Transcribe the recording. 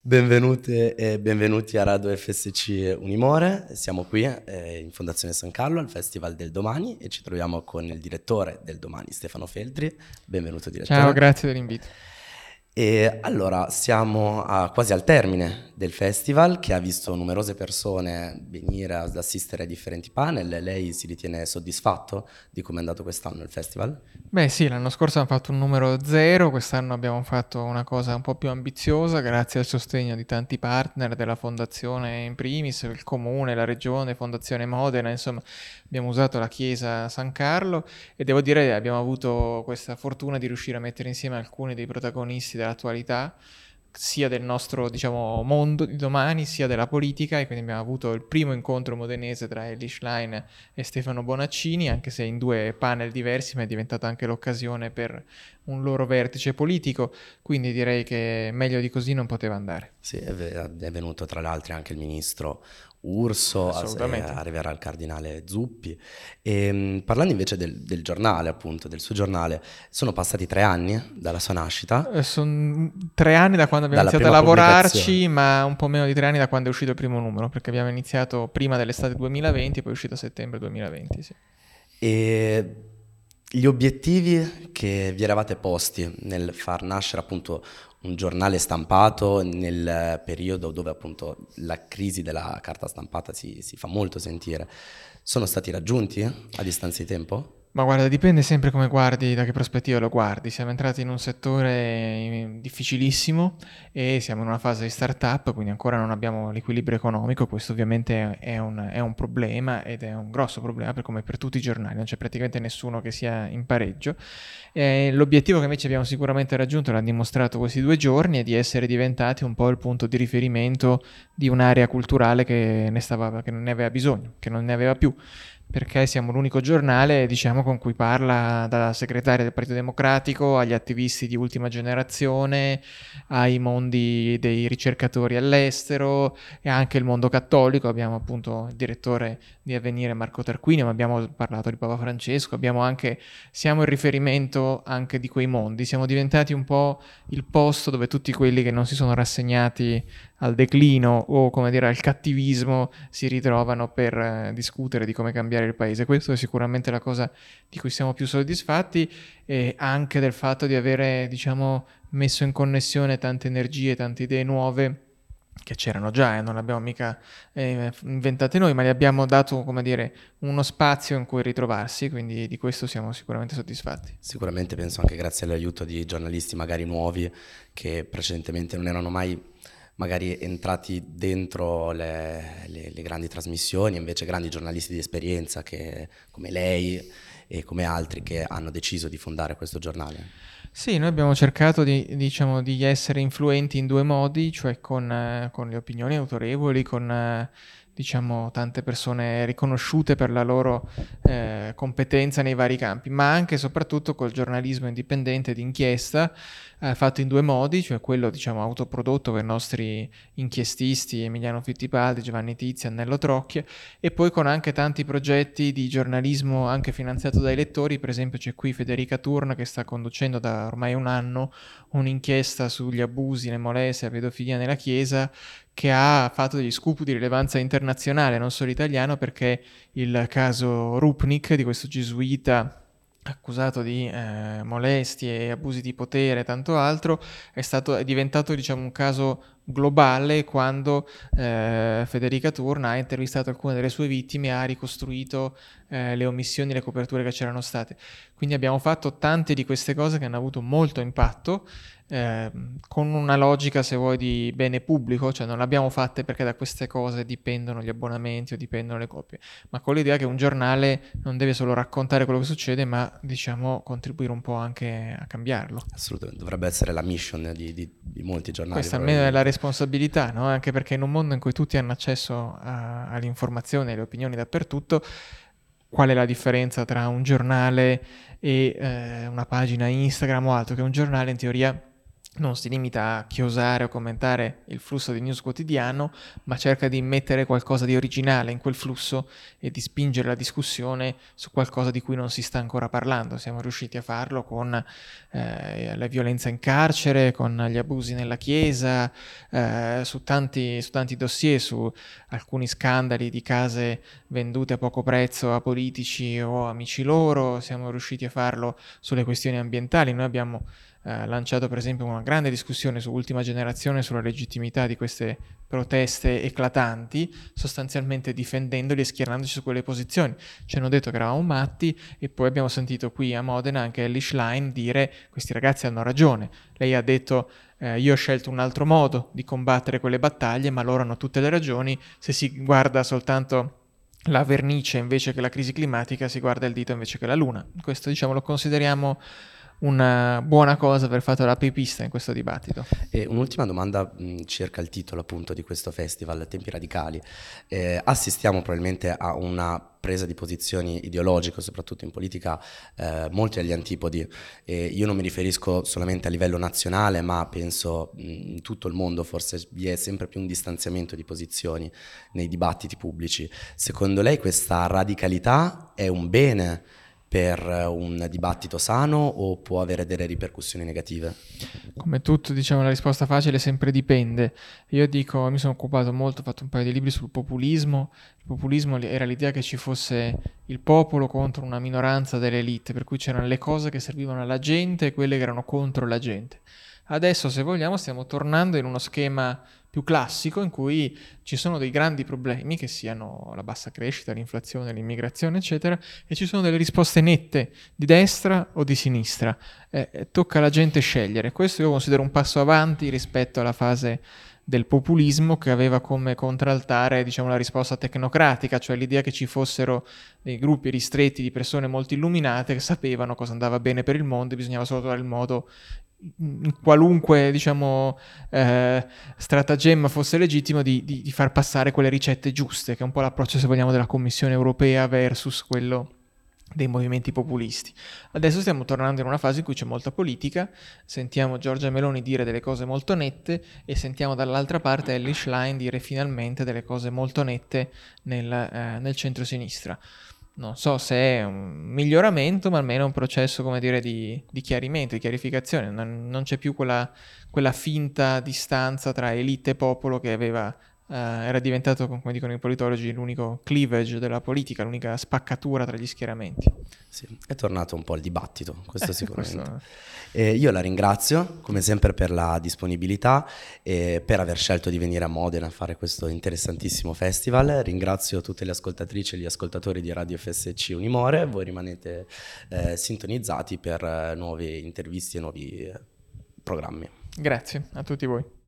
Benvenute e benvenuti a Radio FSC Unimore. Siamo qui in Fondazione San Carlo al Festival del Domani e ci troviamo con il direttore del Domani, Stefano Feltri. Benvenuto Ciao, direttore. grazie dell'invito. E allora siamo quasi al termine del festival che ha visto numerose persone venire ad assistere ai differenti panel. Lei si ritiene soddisfatto di come è andato quest'anno il festival? Beh sì, l'anno scorso abbiamo fatto un numero zero, quest'anno abbiamo fatto una cosa un po' più ambiziosa grazie al sostegno di tanti partner della fondazione in primis, il comune, la regione, Fondazione Modena, insomma abbiamo usato la chiesa San Carlo e devo dire che abbiamo avuto questa fortuna di riuscire a mettere insieme alcuni dei protagonisti dell'attualità, sia del nostro, diciamo, mondo di domani, sia della politica, e quindi abbiamo avuto il primo incontro modenese tra Elly Schlein e Stefano Bonaccini, anche se in due panel diversi, ma è diventata anche l'occasione per un loro vertice politico, quindi direi che meglio di così non poteva andare. Sì, è venuto tra l'altro anche il ministro Urso, Assolutamente. arriverà il cardinale Zuppi. Parlando invece del giornale, appunto, del suo giornale, sono passati 3 anni dalla sua nascita, Sono 3 anni da quando abbiamo dalla iniziato a prima pubblicazione. lavorarci, ma un po' meno di 3 anni da quando è uscito il primo numero, perché abbiamo iniziato prima dell'estate 2020 e poi è uscito a settembre 2020, sì. E gli obiettivi che vi eravate posti nel far nascere appunto un giornale stampato nel periodo dove appunto la crisi della carta stampata si fa molto sentire, sono stati raggiunti a distanza di tempo? Ma guarda, dipende sempre come guardi, da che prospettiva lo guardi. Siamo entrati in un settore difficilissimo e siamo in una fase di start-up, quindi ancora non abbiamo l'equilibrio economico. Questo ovviamente è un problema, ed è un grosso problema per come per tutti i giornali, non c'è praticamente nessuno che sia in pareggio. L'obiettivo che invece abbiamo sicuramente raggiunto, l'hanno dimostrato questi 2 giorni, è di essere diventati un po' il punto di riferimento di un'area culturale che non ne aveva bisogno, che non ne aveva più, perché siamo l'unico giornale, diciamo, con cui parla dalla segretaria del Partito Democratico agli attivisti di ultima generazione, ai mondi dei ricercatori all'estero e anche il mondo cattolico. Abbiamo appunto il direttore di Avvenire Marco Tarquinio, ma abbiamo parlato di Papa Francesco, siamo il riferimento anche di quei mondi, siamo diventati un po' il posto dove tutti quelli che non si sono rassegnati al declino o, come dire, al cattivismo si ritrovano per discutere di come cambiare il paese. Questo è sicuramente la cosa di cui siamo più soddisfatti, e anche del fatto di avere, diciamo, messo in connessione tante energie, tante idee nuove che c'erano già, e non le abbiamo mica inventate noi, ma gli abbiamo dato, come dire, uno spazio in cui ritrovarsi, quindi di questo siamo sicuramente soddisfatti. Sicuramente penso anche grazie all'aiuto di giornalisti magari nuovi che precedentemente non erano mai magari entrati dentro le grandi trasmissioni, invece grandi giornalisti di esperienza come lei e come altri che hanno deciso di fondare questo giornale. Sì, noi abbiamo cercato diciamo, di essere influenti in due modi, cioè con le opinioni autorevoli, con diciamo, tante persone riconosciute per la loro competenza nei vari campi, ma anche e soprattutto col giornalismo indipendente d'inchiesta, fatto in due modi, cioè quello, diciamo, autoprodotto con i nostri inchiestisti Emiliano Fittipaldi, Giovanni Tizia, Annello Trocchia, e poi con anche tanti progetti di giornalismo anche finanziato dai lettori. Per esempio c'è qui Federica Turna che sta conducendo da ormai un anno un'inchiesta sugli abusi, le molestie e la pedofilia nella Chiesa, che ha fatto degli scoop di rilevanza internazionale, non solo italiano, perché il caso Rupnik, di questo gesuita accusato di molestie e abusi di potere e tanto altro, è diventato, diciamo, un caso globale quando Federica Turna ha intervistato alcune delle sue vittime e ha ricostruito le omissioni e le coperture che c'erano state. Quindi abbiamo fatto tante di queste cose che hanno avuto molto impatto, con una logica, se vuoi, di bene pubblico, cioè non le abbiamo fatte perché da queste cose dipendono gli abbonamenti o dipendono le copie, ma con l'idea che un giornale non deve solo raccontare quello che succede, ma, diciamo, contribuire un po' anche a cambiarlo. Assolutamente, dovrebbe essere la mission di molti giornali Questa almeno è la probabilmente. responsabilità, no? Anche perché in un mondo in cui tutti hanno accesso all'informazione e alle opinioni dappertutto, qual è la differenza tra un giornale e una pagina Instagram o altro? Che un giornale in teoria non si limita a chiosare o commentare il flusso di news quotidiano, ma cerca di mettere qualcosa di originale in quel flusso e di spingere la discussione su qualcosa di cui non si sta ancora parlando. Siamo riusciti a farlo con la violenza in carcere, con gli abusi nella Chiesa, su tanti dossier, su alcuni scandali di case vendute a poco prezzo a politici o amici loro. Siamo riusciti a farlo sulle questioni ambientali. Noi abbiamo lanciato per esempio una grande discussione su Ultima Generazione sulla legittimità di queste proteste eclatanti, sostanzialmente difendendoli e schierandoci su quelle posizioni. Ci hanno detto che eravamo matti e poi abbiamo sentito qui a Modena anche Elly Schlein dire: questi ragazzi hanno ragione. Lei ha detto: io ho scelto un altro modo di combattere quelle battaglie, ma loro hanno tutte le ragioni. Se si guarda soltanto la vernice invece che la crisi climatica, si guarda il dito invece che la luna. Questo, diciamo, lo consideriamo una buona cosa aver fatto la apripista in questo dibattito. E un'ultima domanda circa il titolo appunto di questo festival, Tempi Radicali. Assistiamo probabilmente a una presa di posizioni ideologiche, soprattutto in politica, molto agli antipodi. Io non mi riferisco solamente a livello nazionale, ma penso in tutto il mondo forse vi è sempre più un distanziamento di posizioni nei dibattiti pubblici. Secondo lei questa radicalità è un bene per un dibattito sano o può avere delle ripercussioni negative? Come tutto, diciamo, la risposta facile sempre dipende. Io dico, mi sono occupato molto, ho fatto un paio di libri sul populismo. Il populismo era l'idea che ci fosse il popolo contro una minoranza delle elite, per cui c'erano le cose che servivano alla gente e quelle che erano contro la gente. Adesso, se vogliamo, stiamo tornando in uno schema più classico in cui ci sono dei grandi problemi, che siano la bassa crescita, l'inflazione, l'immigrazione, eccetera, e ci sono delle risposte nette di destra o di sinistra. Tocca alla gente scegliere. Questo io considero un passo avanti rispetto alla fase del populismo, che aveva come contraltare, diciamo, la risposta tecnocratica, cioè l'idea che ci fossero dei gruppi ristretti di persone molto illuminate che sapevano cosa andava bene per il mondo e bisognava solo trovare il modo, in qualunque, diciamo, stratagemma fosse legittimo, di far passare quelle ricette giuste, che è un po' l'approccio, se vogliamo, della Commissione europea versus quello dei movimenti populisti. Adesso stiamo tornando in una fase in cui c'è molta politica, sentiamo Giorgia Meloni dire delle cose molto nette e sentiamo dall'altra parte Elly Schlein dire finalmente delle cose molto nette nel centro-sinistra. Non so se è un miglioramento, ma almeno un processo, come dire, di chiarimento, di chiarificazione. Non c'è più quella finta distanza tra elite e popolo che era diventato, come dicono i politologi, l'unico cleavage della politica, l'unica spaccatura tra gli schieramenti. Sì, è tornato un po' il dibattito, questo sicuramente. Questo... Io la ringrazio, come sempre, per la disponibilità e per aver scelto di venire a Modena a fare questo interessantissimo festival. Ringrazio tutte le ascoltatrici e gli ascoltatori di Radio FSC Unimore. Voi rimanete sintonizzati per nuove interviste e nuovi programmi. Grazie a tutti voi.